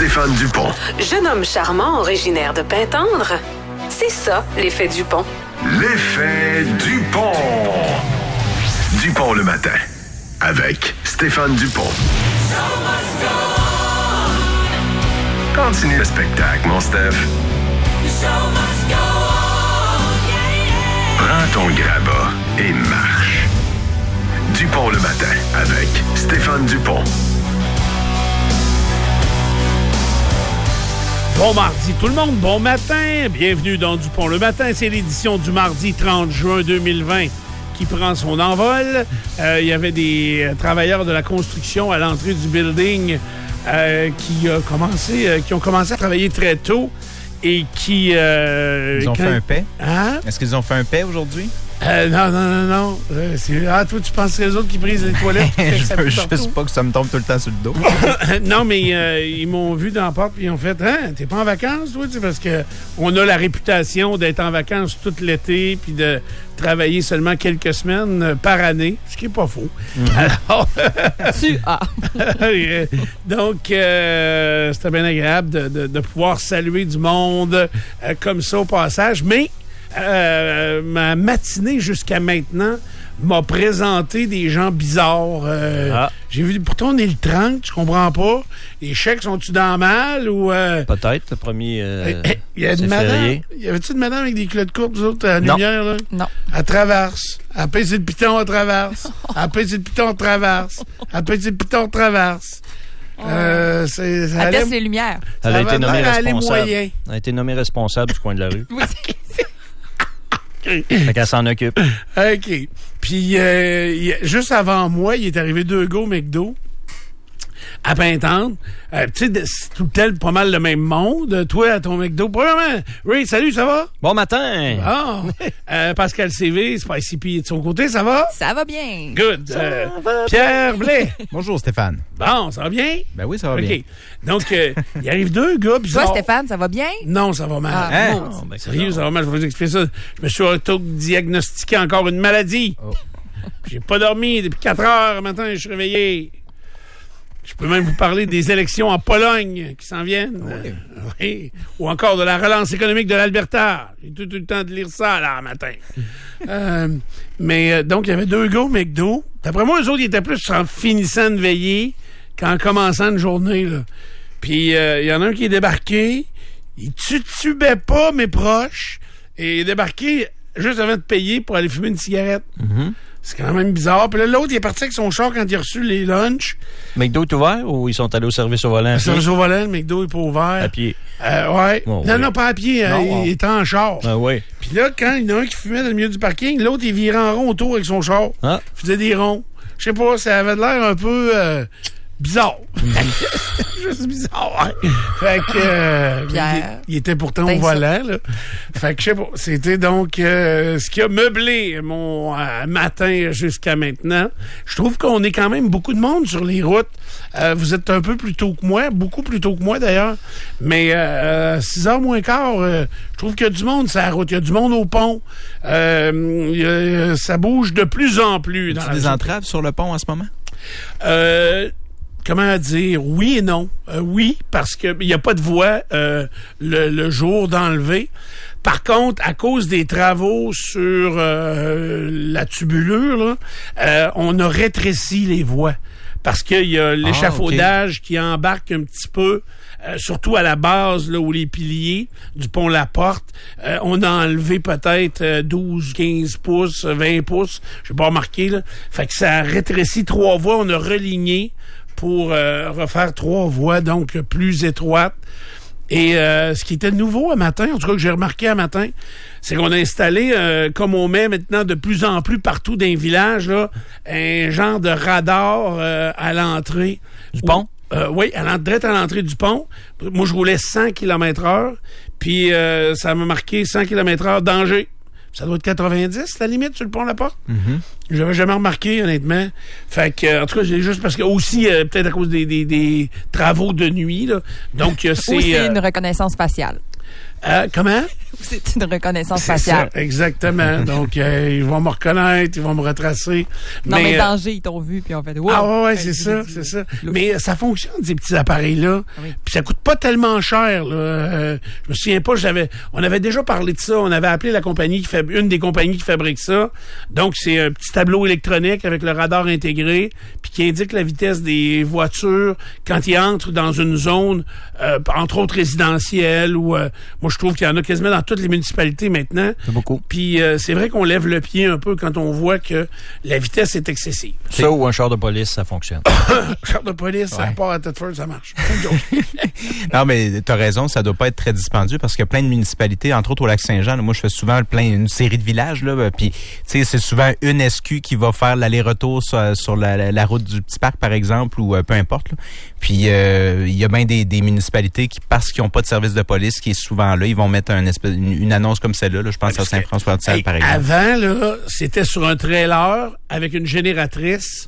Stéphane Dupont. Jeune homme charmant originaire de Pintendre. C'est ça, l'effet Dupont. L'effet Dupont. Dupont le matin, avec Stéphane Dupont. Continue le spectacle, mon Steph. Prends ton grabat et marche. Dupont le matin, avec Stéphane Dupont. Bon mardi tout le monde, bon matin. Bienvenue dans Dupont le matin. C'est l'édition du mardi 30 juin 2020 qui prend son envol. Il y avait des travailleurs de la construction à l'entrée du building qui ont commencé à travailler très tôt et qui... Ils ont fait un paix? Hein? Est-ce qu'ils ont fait un paix aujourd'hui? Non. Toi, tu penses que c'est les autres qui brisent les toilettes? Je veux juste pas que ça me tombe tout le temps sur le dos. Non, mais ils m'ont vu dans la porte et ils ont fait « Hein, t'es pas en vacances, toi? » Parce qu'on a la réputation d'être en vacances tout l'été puis de travailler seulement quelques semaines par année, ce qui est pas faux. Alors, donc, c'était bien agréable de pouvoir saluer du monde comme ça au passage, mais ma matinée jusqu'à maintenant m'a présenté des gens bizarres. J'ai vu, pourtant on est le 30, je comprends pas. Les chèques sont-tu dans le mal ou... Peut-être, le premier y a une madame. Y avait-tu une madame avec des culottes courtes, vous autres, à la lumière, là? Non. Elle traverse. Elle pèse le piton, elle traverse. Elle pèse le piton, elle traverse. Elle pèse le piton, elle traverse. Elle baisse les lumières. Elle a été nommée responsable. Elle a été nommée responsable du coin de la rue. Oui, Fait qu'elle s'en occupe. OK. Puis, juste avant moi, il est arrivé 2 gars au McDo à Pintendre. Tu sais, c'est tout le temps pas mal le même monde. Toi, à ton McDo. Premièrement, Ray, salut, ça va? Bon matin! Pascal CV, c'est pas ici, puis de son côté, ça va? Ça va bien. Good. va Pierre Blais. Bonjour Stéphane. Bon, ça va bien? Ben oui, ça va OK. bien. Donc, il arrive 2 gars bizarres. Toi, Stéphane, ça va bien? Non, ça va mal. Hein? Sérieux, ça va mal. Je vais vous expliquer ça. Je me suis auto-diagnostiqué encore une maladie. Oh. J'ai pas dormi depuis 4 heures le matin, je suis réveillé. Je peux même vous parler des élections en Pologne qui s'en viennent. Oui. Ou encore de la relance économique de l'Alberta. J'ai tout eu le temps de lire ça, là, le matin. Donc, il y avait 2 gars au McDo. D'après moi, eux autres, ils étaient plus en finissant de veiller qu'en commençant une journée, là. Puis, il y en a un qui est débarqué. Il tutubait pas mes proches. Et il est débarqué juste avant de payer pour aller fumer une cigarette. Mm-hmm. C'est quand même bizarre. Puis là, l'autre, il est parti avec son char quand il a reçu les lunchs. McDo est ouvert ou ils sont allés au service au volant? Le service au volant, le McDo est pas ouvert. À pied. Ouais. Bon, non, pas à pied. Il était en char. Ah oui. Puis là, quand il y en a un qui fumait dans le milieu du parking, l'autre, il virait en rond autour avec son char. Il faisait des ronds. Je sais pas, ça avait l'air un peu bizarre. Juste bizarre, ouais. Fait que... Pierre. Il était pourtant au volant, là. Fait que je sais pas. C'était donc ce qui a meublé mon matin jusqu'à maintenant. Je trouve qu'on est quand même beaucoup de monde sur les routes. Vous êtes un peu plus tôt que moi, beaucoup plus tôt que moi d'ailleurs. Mais 6h moins quart, je trouve qu'il y a du monde sur la route. Il y a du monde au pont. Ça bouge de plus en plus. As-tu des entraves sur le pont en ce moment? Comment dire? Oui et non. Oui, parce qu'il n'y a pas de voie le jour d'enlever. Par contre, à cause des travaux sur la tubulure, là, on a rétréci les voies. Parce qu'il y a l'échafaudage qui embarque un petit peu, surtout à la base, là, où les piliers du pont La Porte, on a enlevé peut-être 12, 15 pouces, 20 pouces, j'ai pas remarqué, là. Fait que ça a rétréci 3 voies, on a religné pour refaire 3 voies, donc plus étroites. Et ce qui était nouveau à matin, en tout cas que j'ai remarqué à matin, c'est qu'on a installé, comme on met maintenant de plus en plus partout dans les villages, là, un genre de radar à l'entrée. Du pont? Oui, direct à l'entrée du pont. Moi, je roulais 100 km/h, puis ça m'a marqué 100 km/h danger. Ça doit être 90, la limite, sur le pont La Porte. Mm-hmm. J'avais jamais remarqué, honnêtement. Fait que, en tout cas, j'ai juste parce que aussi, peut-être à cause des travaux de nuit, là. Donc, c'est... Ou c'est une reconnaissance faciale. Comment? C'est une reconnaissance C'est faciale. ça, exactement. Donc, ils vont me reconnaître, ils vont me retracer. Non, mais danger, ils t'ont vu, puis on fait... Wow. Ah ouais, c'est ça. Mais ça fonctionne, ces petits appareils-là. Oui. Puis ça coûte pas tellement cher, là. Je me souviens pas, on avait déjà parlé de ça. On avait appelé la compagnie une des compagnies qui fabrique ça. Donc, c'est un petit tableau électronique avec le radar intégré, puis qui indique la vitesse des voitures quand ils entrent dans une zone, entre autres résidentielle, ou moi, je trouve qu'il y en a quasiment dans toutes les municipalités maintenant. C'est beaucoup. Puis c'est vrai qu'on lève le pied un peu quand on voit que la vitesse est excessive. Ça ou un char de police, ça fonctionne. Char de police, ça part à Thetford, ça marche. Non, mais t'as raison, ça doit pas être très dispendieux parce qu'il y a plein de municipalités, entre autres au Lac-Saint-Jean. Là, moi, je fais souvent une série de villages, là, puis tu sais, c'est souvent une SQ qui va faire l'aller-retour sur la route du Petit Parc, par exemple, ou peu importe. Là. Puis il y a bien des municipalités qui, parce qu'ils n'ont pas de service de police, qui est souvent là, ils vont mettre une annonce comme celle-là. Là, je pense à Saint-François-de-Sales, par exemple. Avant, là, c'était sur un trailer avec une génératrice.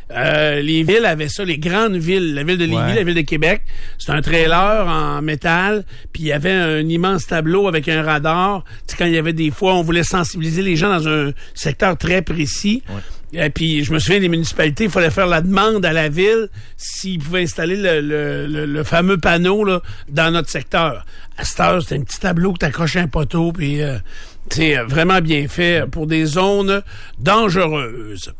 Les villes avaient ça, les grandes villes, la ville de Lévis, la ville de Québec, c'est un trailer en métal, puis il y avait un immense tableau avec un radar. Tu sais, quand il y avait des fois, on voulait sensibiliser les gens dans un secteur très précis. Ouais. Puis je me souviens des municipalités, il fallait faire la demande à la ville s'ils pouvaient installer le fameux panneau là, dans notre secteur. À cette heure, c'était un petit tableau que t'accrochais un poteau, puis c'est vraiment bien fait pour des zones dangereuses.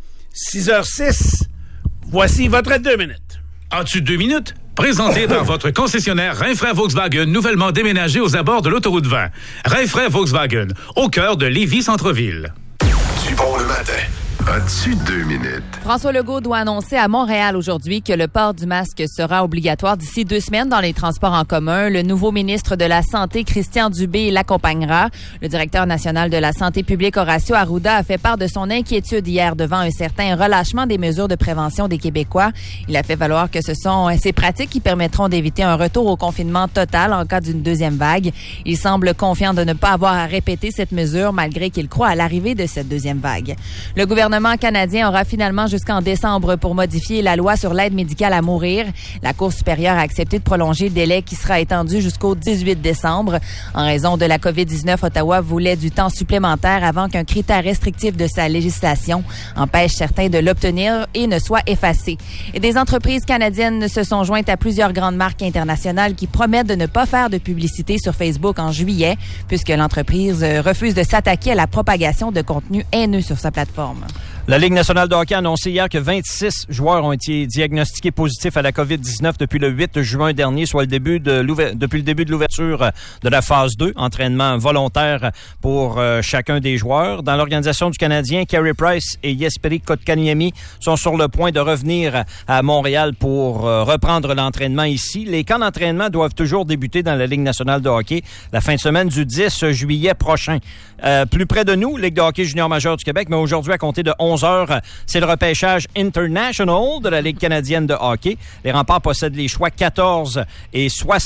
6h06, voici votre 2 minutes. As-tu 2 minutes? Présenté par votre concessionnaire Rinfraie Volkswagen, nouvellement déménagé aux abords de l'autoroute 20. Rinfraie Volkswagen, au cœur de Lévis Centre-Ville. Du bon le matin. As-tu 2 minutes? François Legault doit annoncer à Montréal aujourd'hui que le port du masque sera obligatoire d'ici 2 semaines dans les transports en commun. Le nouveau ministre de la Santé, Christian Dubé, l'accompagnera. Le directeur national de la Santé publique, Horacio Arruda, a fait part de son inquiétude hier devant un certain relâchement des mesures de prévention des Québécois. Il a fait valoir que ce sont ces pratiques qui permettront d'éviter un retour au confinement total en cas d'une deuxième vague. Il semble confiant de ne pas avoir à répéter cette mesure malgré qu'il croit à l'arrivée de cette deuxième vague. Le gouvernement canadien aura finalement jusqu'en décembre pour modifier la loi sur l'aide médicale à mourir. La Cour supérieure a accepté de prolonger le délai qui sera étendu jusqu'au 18 décembre. En raison de la COVID-19, Ottawa voulait du temps supplémentaire avant qu'un critère restrictif de sa législation empêche certains de l'obtenir et ne soit effacé. Et des entreprises canadiennes se sont jointes à plusieurs grandes marques internationales qui promettent de ne pas faire de publicité sur Facebook en juillet, puisque l'entreprise refuse de s'attaquer à la propagation de contenu haineux sur sa plateforme. La Ligue nationale de hockey a annoncé hier que 26 joueurs ont été diagnostiqués positifs à la COVID-19 depuis le 8 juin dernier, soit depuis le début de l'ouverture de la phase 2, entraînement volontaire pour chacun des joueurs. Dans l'organisation du Canadien, Carey Price et Jesperi Kotkaniemi sont sur le point de revenir à Montréal pour reprendre l'entraînement ici. Les camps d'entraînement doivent toujours débuter dans la Ligue nationale de hockey la fin de semaine du 10 juillet prochain. Plus près de nous, Ligue de hockey junior majeur du Québec, mais aujourd'hui à compter de 11h, c'est le repêchage international de la Ligue canadienne de hockey. Les Remparts possèdent les choix 14 et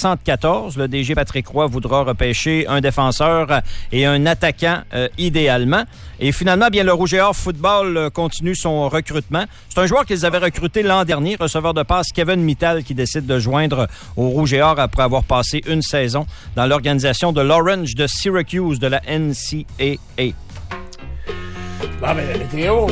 74. Le DG Patrick Roy voudra repêcher un défenseur et un attaquant idéalement. Et finalement, bien, le Rouge et Or football continue son recrutement. C'est un joueur qu'ils avaient recruté l'an dernier, receveur de passe Kevin Mittal, qui décide de joindre au Rouge et Or après avoir passé une saison dans l'organisation de l'Orange de Syracuse de la NCAA. Bon, ben, la météo.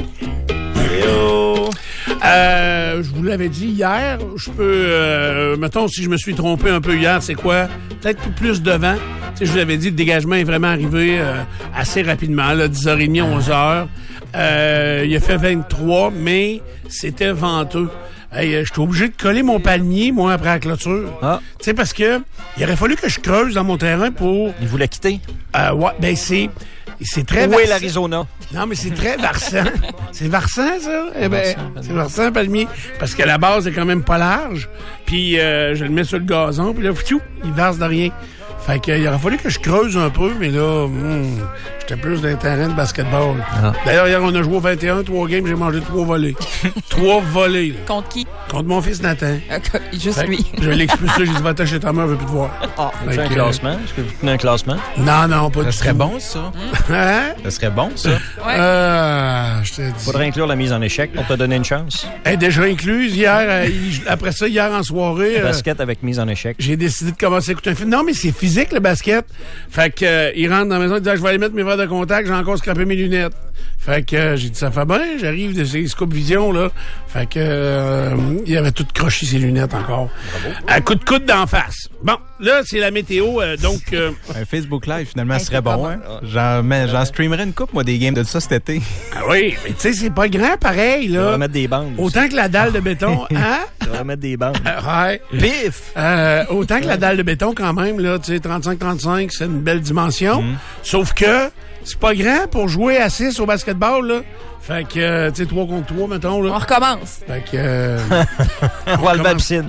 Je vous l'avais dit hier, je peux... mettons, si je me suis trompé un peu hier, c'est quoi? Peut-être plus de vent. Tu sais, je vous l'avais dit, le dégagement est vraiment arrivé assez rapidement, là, 10h30, 11h. Il a fait 23, mais c'était venteux. Hey, j'étais obligé de coller mon palmier, moi, après la clôture. Ah. Tu sais, parce que il aurait fallu que je creuse dans mon terrain pour... Il voulait quitter? Ouais, ben c'est très... Où est l'Arizona? Non, mais c'est très varsant. C'est varsant, ça? Eh ben, c'est varsant, palmier. Parce que la base est quand même pas large. Puis, je le mets sur le gazon, puis là, il verse de rien. Fait qu'il aurait fallu que je creuse un peu, mais là, j'étais plus dans les terrains de basketball. Ah. D'ailleurs, hier, on a joué au 21, 3 games, j'ai mangé 3 volets. 3 volets. Là. Contre qui? Contre mon fils Nathan. Juste lui. Je l'ai expulsé, j'ai dit, va-t'en chez ta mère, je veux plus te voir. Ah, tu un classement? Est-ce que vous tenez un classement? Non, pas du tout. Ça serait bon, ça. Hein? Ça serait bon, ça. Ouais. Je t'ai dit. Faudrait inclure la mise en échec pour te donner une chance. Elle est déjà incluse hier. Après ça, hier en soirée. Basket avec mise en échec. J'ai décidé de commencer à écouter un film. Non, mais c'est physique. physique, le basket. Fait que il rentre dans la maison, il dit je vais aller mettre mes verres de contact, j'ai encore scrapé mes lunettes. Fait que j'ai dit ça fait bien, j'arrive de ces Scope Vision là. Fait que il avait tout croché ses lunettes encore. À coup de coude d'en face. Bon, là c'est la météo donc un Facebook Live finalement serait bon hein. J'en streamerais une coupe moi des games de ça cet été. Ah oui, mais tu sais c'est pas grand pareil là. On va mettre des bandes. Autant que la dalle de béton, hein? On va mettre des bandes. Ouais. Pif! Autant que la dalle de béton quand même là, tu sais 35-35, c'est une belle dimension. Sauf que c'est pas grand pour jouer à 6 au basketball, là. Fait que, tu sais, 3 contre 3, mettons, là. On recommence. Fait que... on va lever la piscine.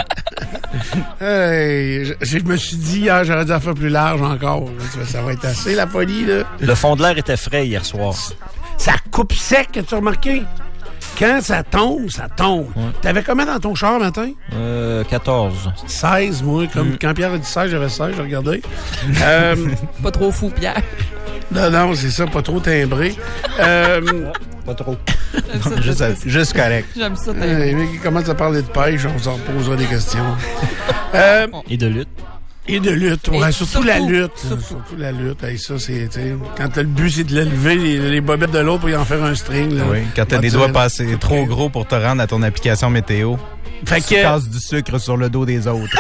Hey, je me suis dit, hier, j'aurais dû la faire plus large encore. Ça va être assez, la folie, là. Le fond de l'air était frais hier soir. Ça coupe sec, as-tu remarqué? Quand ça tombe, ça tombe. Ouais. T'avais combien dans ton char, matin? 14. 16, moi. Comme quand Pierre a dit 16, j'avais 16, j'ai regardé. Pas trop fou, Pierre. Non, c'est ça, pas trop timbré. Pas trop. Juste correct. J'aime ça. Mais qui commence à parler de pêche, on s'en posera des questions. Et de lutte. Et de lutte, ouais, surtout la lutte. Surtout la lutte. Hey, ça, c'est, quand t'as le but, c'est de lever les bobettes de l'autre pour y en faire un string. Là. Oui, quand t'as des doigts passés trop gros pour te rendre à ton application météo. Fait tu casses du sucre sur le dos des autres.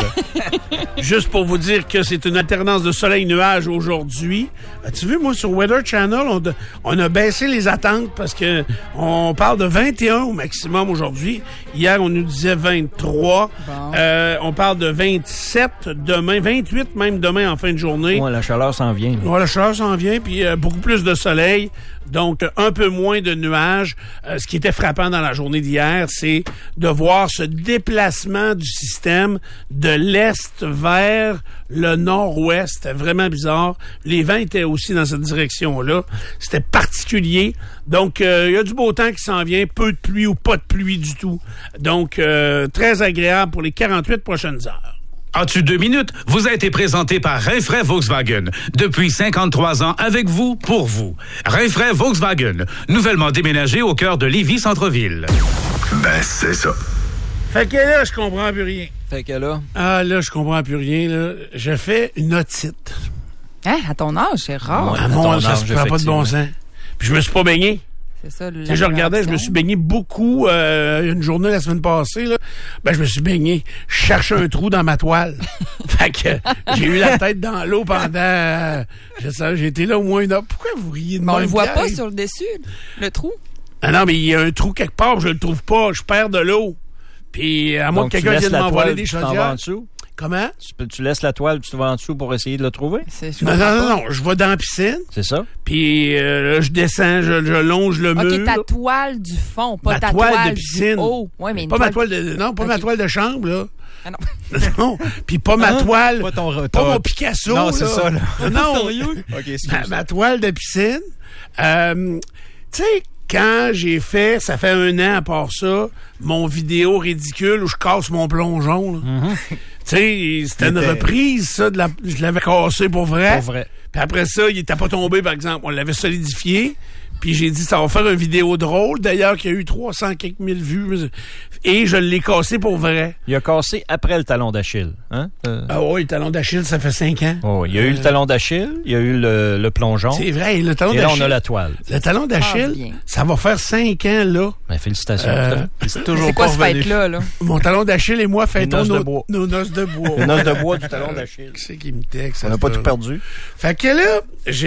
Juste pour vous dire que c'est une alternance de soleil-nuage aujourd'hui. As-tu vu, moi, sur Weather Channel, on a baissé les attentes parce que on parle de 21 au maximum aujourd'hui. Hier, on nous disait 23. Bon. On parle de 27 demain, 28 même demain en fin de journée. Ouais, la chaleur s'en vient. Ouais, la chaleur s'en vient, puis beaucoup plus de soleil. Donc, un peu moins de nuages. Ce qui était frappant dans la journée d'hier, c'est de voir ce déplacement du système de l'est vers le nord-ouest. C'était vraiment bizarre. Les vents étaient aussi dans cette direction-là. C'était particulier. Donc, il y a du beau temps qui s'en vient. Peu de pluie ou pas de pluie du tout. Donc, très agréable pour les 48 prochaines heures. En-dessus 2 minutes, vous a été présenté par Rinfraie Volkswagen. Depuis 53 ans, avec vous, pour vous. Rinfraie Volkswagen, nouvellement déménagé au cœur de Lévis Centre-Ville. Ben, c'est ça. Fait que là, je comprends plus rien. Fait que là... Ah, là, je comprends plus rien, là. Je fais une otite. Hein? À ton âge, c'est rare. À mon âge, ça se prend pas de bon sens. Puis je me suis pas baigné. C'est ça, je regardais, je me suis baigné beaucoup une journée la semaine passée. Là. Ben, je me suis baigné. Je cherchais un trou dans ma toile. Fait que j'ai eu la tête dans l'eau pendant... j'ai été là au moins une heure. Pourquoi vous riez de moi? On le voit pas sur le dessus, le trou. Ah non, mais il y a un trou quelque part, je le trouve pas. Je perds de l'eau. Puis à moins que quelqu'un vienne m'envoyer des chaudières. Comment? Tu laisses la toile, tu te vas en dessous pour essayer de le trouver? Non. Je vais dans la piscine. C'est ça. Puis je descends, je longe le mur. OK, ta toile du fond, pas ta toile de piscine. Oh, ouais, mais pas ma toile de... Non, pas ma toile de chambre, là. Ah non. Non, puis pas ma toile... Pas mon Picasso, non, c'est ça, là. Non, OK, ma toile de piscine. Tu sais... Quand j'ai fait, ça fait 1 an à part ça, mon vidéo ridicule où je casse mon plongeon. Tu sais, c'était une reprise, ça, je l'avais cassé pour vrai. Pour vrai. Puis après ça, il était pas tombé, par exemple. On l'avait solidifié. Puis j'ai dit, ça va faire une vidéo drôle. D'ailleurs, qu'il y a eu 300 quelques mille vues. Et je l'ai cassé pour vrai. Il a cassé après le talon d'Achille. Hein? Ah oui, le talon d'Achille, ça fait 5 ans. Oh, il y a eu le talon d'Achille, il y a eu le plongeon. C'est vrai, le talon d'Achille. Et là, on a la toile. Le talon d'Achille, ça va faire 5 ans, là. Ben, félicitations. C'est toujours quoi ce fête-là, là? Mon talon d'Achille et moi fêtons nos noces de bois. Les noces de bois du talon d'Achille. Qui c'est qui me texte? On n'a pas tout perdu. Fait que là,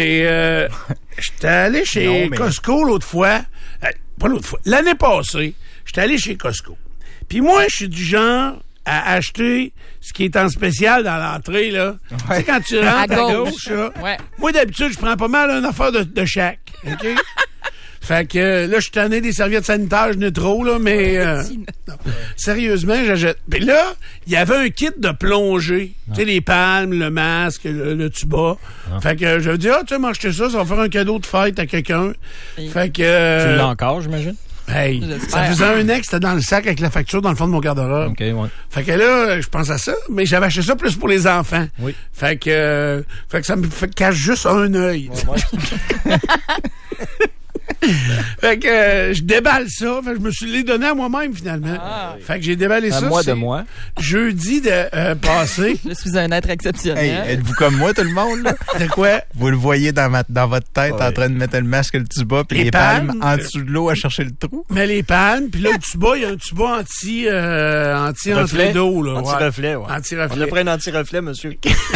j'étais allé chez Costco l'autre fois. Pas l'autre fois. L'année passée, j'étais allé chez Costco. Puis moi, je suis du genre à acheter ce qui est en spécial dans l'entrée, là. Ouais. Tu sais, quand tu rentres à gauche, là. Ouais. Moi, d'habitude, je prends pas mal une affaire de chaque. OK? Fait que là, je suis tanné des serviettes sanitaires, je n'ai trop, là, mais non. Sérieusement, j'achète. Puis là, il y avait un kit de plongée. Tu sais, les palmes, le masque, le tuba. Fait que je me dis, tu sais, m'acheter ça va faire un cadeau de fête à quelqu'un. Fait que... Tu l'as encore, j'imagine? Hey, ça faisait 1 an que c'était dans le sac avec la facture dans le fond de mon garde-robe. OK, ouais. Fait que là, je pense à ça, mais j'avais acheté ça plus pour les enfants. Oui. Fait que ça me cache juste un œil. Ouais. Fait que je déballe ça. Fait que je me suis les donné à moi-même, finalement. Fait que j'ai déballé ça. moi de moi. Jeudi passé. Je suis un être exceptionnel. Hey, êtes-vous comme moi, tout le monde, là? De quoi? Vous le voyez dans votre tête en train de mettre le masque et le tuba, puis les palmes en dessous de l'eau à chercher le trou. Mais les pannes, puis là, le tuba, il y a un tuba anti-reflet d'eau, là. Anti-reflet, ouais. Anti-reflet. On a pris un anti-reflet, monsieur.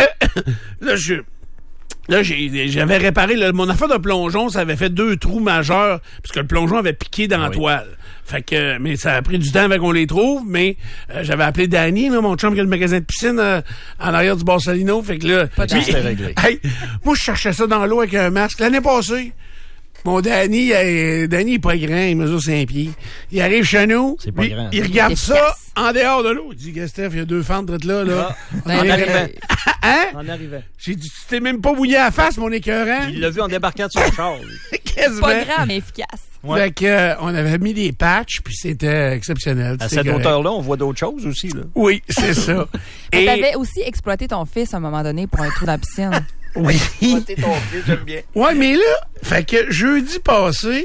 Là, j'avais réparé mon affaire de plongeon, ça avait fait 2 trous majeurs parce que le plongeon avait piqué dans la toile. Fait que, mais ça a pris du temps avant qu'on les trouve, mais j'avais appelé Danny, là, mon chum qui a le magasin de piscine en arrière du Borsalino. Fait que là, c'était réglé. Hey, moi, je cherchais ça dans l'eau avec un masque. L'année passée, mon Danny est pas grand, il mesure 5 pieds. Il arrive chez nous, c'est pas grand. Il regarde ça en dehors de l'eau. Il dit, Steph, il y a 2 fentes là. On arrivait. Hein? On arrivait. J'ai dit, tu t'es même pas mouillé à la face, mon écœurant. Il l'a vu en débarquant de son char. Pas grand, mais efficace. Ouais. Fait que, on avait mis des patchs, puis c'était exceptionnel. À cette hauteur-là, on voit d'autres choses aussi, là. Oui, c'est ça. Et t'avais aussi exploité ton fils à un moment donné pour un trou dans la piscine. Oui. Exploiter ton fils, j'aime bien. Ouais, mais là, fait que jeudi passé,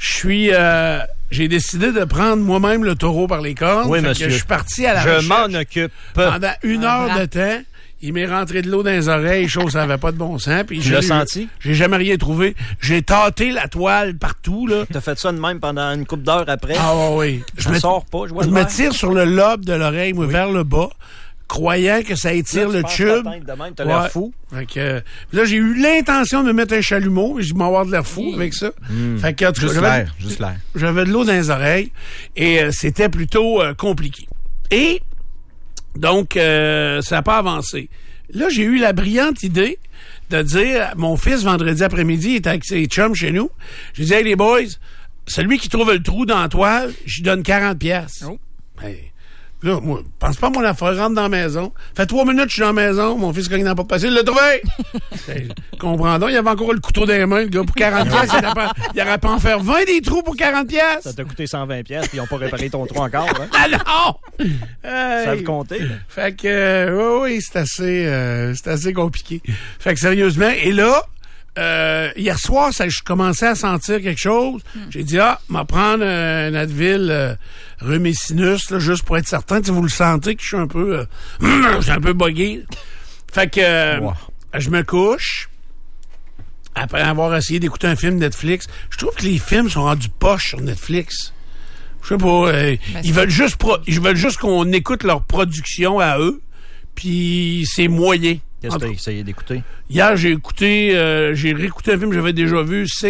j'ai décidé de prendre moi-même le taureau par les cornes. Oui, fait monsieur. que je suis parti à la Je recherche. m'en occupe. Pendant 1 heure de temps. Il m'est rentré de l'eau dans les oreilles, chose ça n'avait pas de bon sens. Puis tu l'as senti? J'ai jamais rien trouvé. J'ai tâté la toile partout, là. T'as fait ça de même pendant une couple d'heures après? Ah oui. Je me sors pas, je vois Je me tire sur le lobe de l'oreille, moi, vers le bas, croyant que ça étire le tube. T'as l'air fou. Fait que, là, j'ai eu l'intention de mettre un chalumeau, mais je vais avoir de l'air fou avec ça. Fait que, en tout cas, juste l'air. J'avais de l'eau dans les oreilles et c'était plutôt compliqué. Et donc, ça n'a pas avancé. Là, j'ai eu la brillante idée de dire, mon fils, vendredi après-midi, il était avec ses chums chez nous. J'ai dit, hey, les boys, celui qui trouve le trou dans la toile, je lui donne 40$. Oh. Hey. Là, moi, pense pas à mon affaire, rentre dans la maison. Fait 3 minutes, je suis dans la maison, mon fils cogne dans la porte facile, il l'a trouvé! Comprends donc, il avait encore le couteau dans les mains, le gars, pour 40$. Il aurait pas en faire 20 des trous pour 40$. Ça t'a coûté 120$, puis ils ont pas réparé ton trou encore, hein? Ah non! Ça veut compter, là. Fait que, oui, c'est assez compliqué. Fait que, sérieusement, et là, hier soir, je commençais à sentir quelque chose. J'ai dit, m'en prendre un Advil rhume et sinus, là, juste pour être certain. Si vous le sentez que je suis un peu buggé. Fait que je me couche. Après avoir essayé d'écouter un film Netflix. Je trouve que les films sont rendus poches sur Netflix. Je sais pas. Ils veulent juste qu'on écoute leur production à eux. Puis c'est moyen. Qu'est-ce que tu as essayé d'écouter? Hier, j'ai réécouté un film que j'avais déjà vu, Six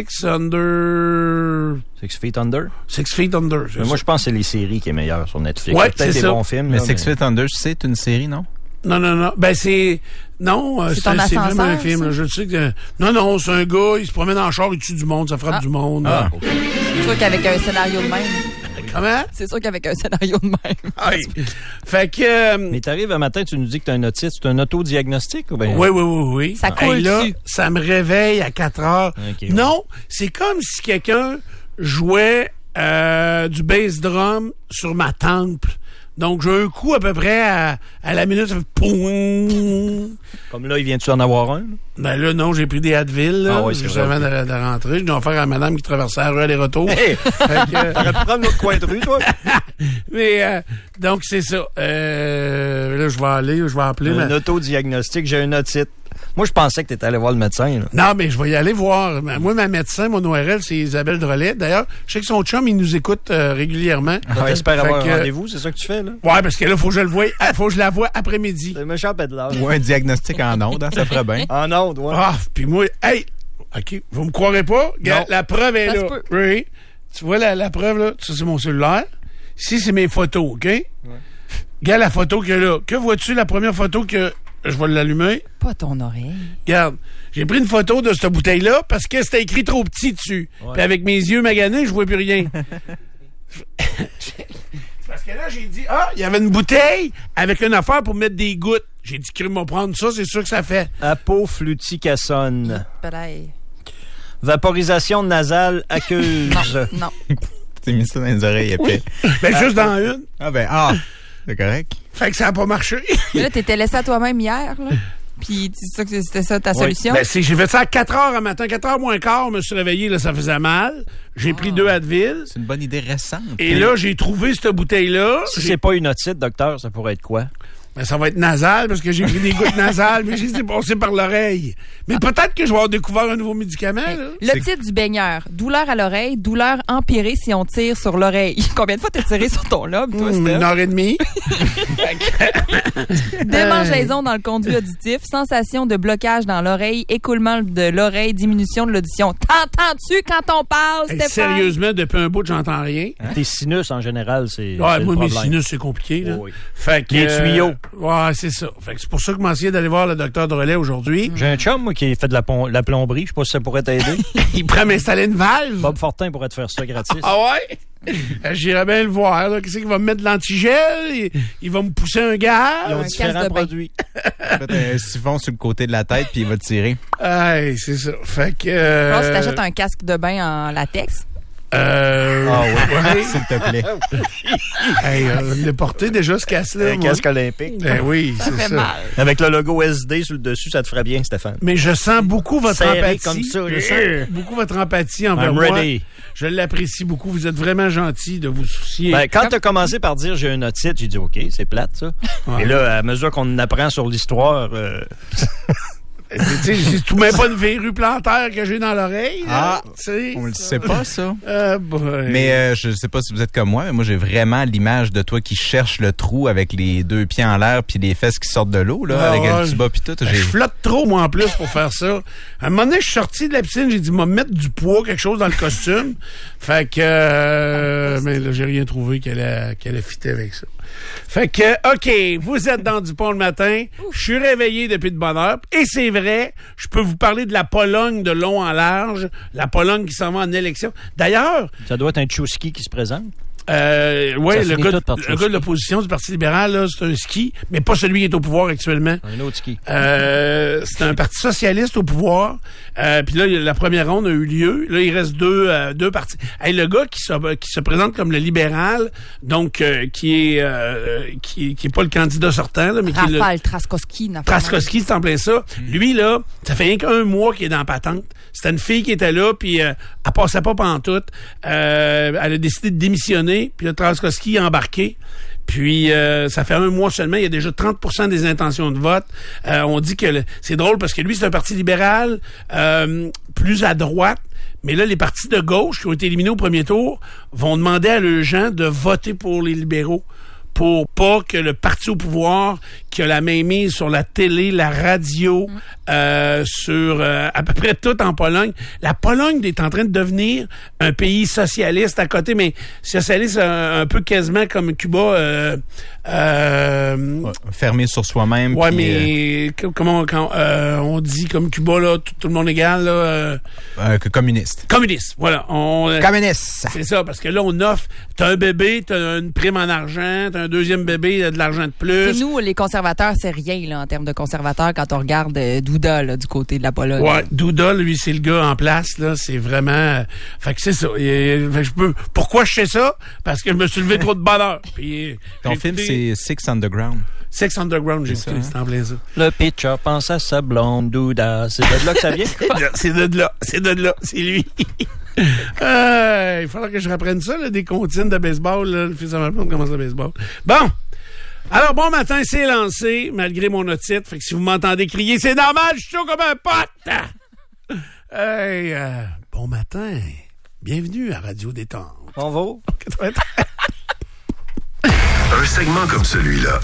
Feet Under. Mais moi, je pense que c'est les séries qui est meilleure sur Netflix. Ouais, peut-être c'est des ça. bons films. Mais là, Six Feet Under, c'est une série, non? Non. Ben, c'est vraiment un film. Là. Je sais que... Non, c'est un gars, il se promène en char, il tue du monde, ça frappe du monde. C'est sûr qu'avec un scénario de même. Comment? C'est sûr qu'avec un scénario de même. Oui. Fait que... Mais t'arrives un matin, tu nous dis que t'as un otite. C'est un autodiagnostic ou bien? Oui. Ça coule là, dessus. ça me réveille à 4 heures. Okay, non, c'est comme si quelqu'un jouait du bass drum sur ma temple. Donc, j'ai un coup à peu près à la minute, ça fait poum. Comme là, il vient-tu en avoir un? Là? Ben là, non, j'ai pris des Advil, là, juste avant de rentrer. Je dois en faire à madame qui traversait la rue aller-retour. Hey! T'aurais pu prendre notre coin de rue, toi? Mais, donc, c'est ça. Là, je vais appeler. Un autodiagnostic, j'ai un otite. Moi, je pensais que tu étais allé voir le médecin. Là. Non, mais je vais y aller voir. Moi, ma médecin, mon ORL, c'est Isabelle Drolet. D'ailleurs, je sais que son chum, il nous écoute régulièrement. J'espère avoir un rendez-vous, c'est ça que tu fais, là? Ouais, parce que là, faut que je le voie, faut que je la voie après-midi. C'est un méchant pédalard. Ou un diagnostic en ondes, hein, ça ferait bien. En ondes, ouais. Ah, puis moi, hey, OK, vous me croirez pas? La preuve est là. Oui. Tu vois la preuve, là? Ça, c'est mon cellulaire. Ici, c'est mes photos, OK? Ouais. Regarde la photo qu'il y a là. Que vois-tu, la première photo que... Je vais l'allumer. Pas ton oreille. Regarde, j'ai pris une photo de cette bouteille-là parce que c'était écrit trop petit dessus. Ouais. Puis avec mes yeux maganés, je vois plus rien. Parce que là, j'ai dit, il y avait une bouteille avec une affaire pour mettre des gouttes. J'ai dit, qu'il m'a prendre ça, c'est sûr que ça fait. Apofluticasone. Vaporisation nasale aqueuse. Non. T'es mis ça dans les oreilles après. Ben, juste dans une. C'est correct. Fait que ça n'a pas marché. Là, t'étais laissé à toi-même hier, là? Puis c'était ça ta solution? Ben, j'ai fait ça à 4 heures un matin, 4 heures moins quart, je me suis réveillé, là, ça faisait mal. J'ai pris 2 Advil. C'est une bonne idée récente. Et là, j'ai trouvé cette bouteille-là. Si c'est pas une otite, docteur, ça pourrait être quoi? Ben, ça va être nasal parce que j'ai pris des gouttes nasales, mais je les ai passées par l'oreille. Mais peut-être que je vais avoir découvert un nouveau médicament. Là. Le titre du baigneur. Douleur à l'oreille, douleur empirée si on tire sur l'oreille. Combien de fois t'as tiré sur ton lobe, toi, Steph? 1h30. Démangeaison dans le conduit auditif, sensation de blocage dans l'oreille, écoulement de l'oreille, diminution de l'audition. T'entends-tu quand on parle, Stéphane? Sérieusement, depuis un bout, j'entends rien. Hein? Tes sinus, en général, c'est moi, le mes problème. sinus, c'est compliqué. Là. Oui. Fait que, Les tuyaux. Ouais, c'est ça. Fait que c'est pour ça que je m'en essayé d'aller voir le docteur de relais aujourd'hui. J'ai un chum, moi, qui fait de la plomberie. Je sais pas si ça pourrait t'aider. Il pourrait m'installer une valve. Bob Fortin pourrait te faire ça gratis. Ah ouais? J'irais bien le voir. Là. Qu'est-ce qu'il va me mettre de l'antigel? Il va me pousser un Ils gaz? ont Un différents casse de bain. produits. Faites un siphon sur le côté de la tête, puis il va tirer. Hey, c'est ça. Fait que... Alors, si t'achètes un casque de bain en latex. Ah oui, ouais. s'il te plaît. Hey, on l'a porté déjà ce casse-là. Un moi. casque olympique. Ben oui, c'est fait ça. mal. Avec le logo SD sur le dessus, ça te ferait bien, Stéphane. Mais je sens beaucoup votre Serré empathie. comme ça, Je sens beaucoup votre empathie envers I'm moi. ready. Je l'apprécie beaucoup. Vous êtes vraiment gentil de vous soucier. Ben, quand t'as commencé par dire j'ai une otite, j'ai dit OK, c'est plate, ça. Ouais. Et là, à mesure qu'on apprend sur l'histoire, Tu sais, c'est tout même pas une verrue plantaire que j'ai dans l'oreille. Ah, tu sais. on le sait pas, ça. Boy. Mais je sais pas si vous êtes comme moi, mais moi j'ai vraiment l'image de toi qui cherche le trou avec les 2 pieds en l'air puis les fesses qui sortent de l'eau là, Ah avec ouais. un tuba puis tout. Je flotte trop, moi, en plus, pour faire ça. À un moment donné, je suis sorti de la piscine, j'ai dit, me mettre du poids, quelque chose dans le costume. Fait que, mais là, j'ai rien trouvé qu'elle a fité avec ça. Fait que, OK, vous êtes dans Dupont le matin. Je suis réveillé depuis de bonne heure. Et c'est vrai, je peux vous parler de la Pologne de long en large. La Pologne qui s'en va en élection. D'ailleurs, ça doit être un Tchouski qui se présente. ouais, Ça le finit gars tout par de l'opposition du Parti libéral, là, c'est un ski, mais pas celui qui est au pouvoir actuellement. Un autre ski. C'est un parti socialiste au pouvoir. Puis là, la première ronde a eu lieu. Là, il reste deux partis. Hey, le gars qui se présente comme le libéral, donc qui est pas le candidat sortant, là, mais qui est le Rafal Trzaskowski. Trzaskowski, c'est en plein ça. Lui, là, ça fait rien qu'un mois qu'il est dans la patente. C'était une fille qui était là, puis elle passait pas pantoute. Elle a décidé de démissionner, puis le Trzaskowski a embarqué. Puis, ça fait un mois seulement, il y a déjà 30% des intentions de vote. On dit que c'est drôle parce que lui, c'est un parti libéral plus à droite. Mais là, les partis de gauche qui ont été éliminés au premier tour vont demander à leurs gens de voter pour les libéraux, pour pas que le parti au pouvoir qui a la mainmise sur la télé, la radio, sur à peu près tout en Pologne. La Pologne est en train de devenir un pays socialiste à côté, mais socialiste un peu quasiment comme Cuba. Fermé sur soi-même. Ouais, puis, mais comment quand on dit comme Cuba, là, tout le monde égal, là. communiste. Communiste, voilà. Communiste. C'est ça, parce que là, on offre, t'as un bébé, t'as une prime en argent, t'as un deuxième bébé, de l'argent de plus. C'est nous, les conservateurs, c'est rien là, en termes de conservateurs quand on regarde Duda là, du côté de la Pologne. Ouais, Duda, lui, c'est le gars en place, là. C'est vraiment. Fait que c'est ça. Fait que je peux. Pourquoi je sais ça? Parce que je me suis levé trop de bonne heure. Puis, Ton film, c'est Six Underground. Sex Underground, j'ai C'est écouté, ça, c'est en plein ça. Le pitcher pense à sa blonde Douda. C'est de là que ça vient? C'est de là, c'est lui. Il faudra que je reprenne ça, là, des comptines de baseball, là. Le fils de ma blonde commence le baseball. Bon! Alors, bon matin, c'est lancé, malgré mon otite. Fait que si vous m'entendez crier, c'est normal, je suis chaud comme un pote! Hey, bon matin. Bienvenue à Radio Détente. On va. Un segment comme celui-là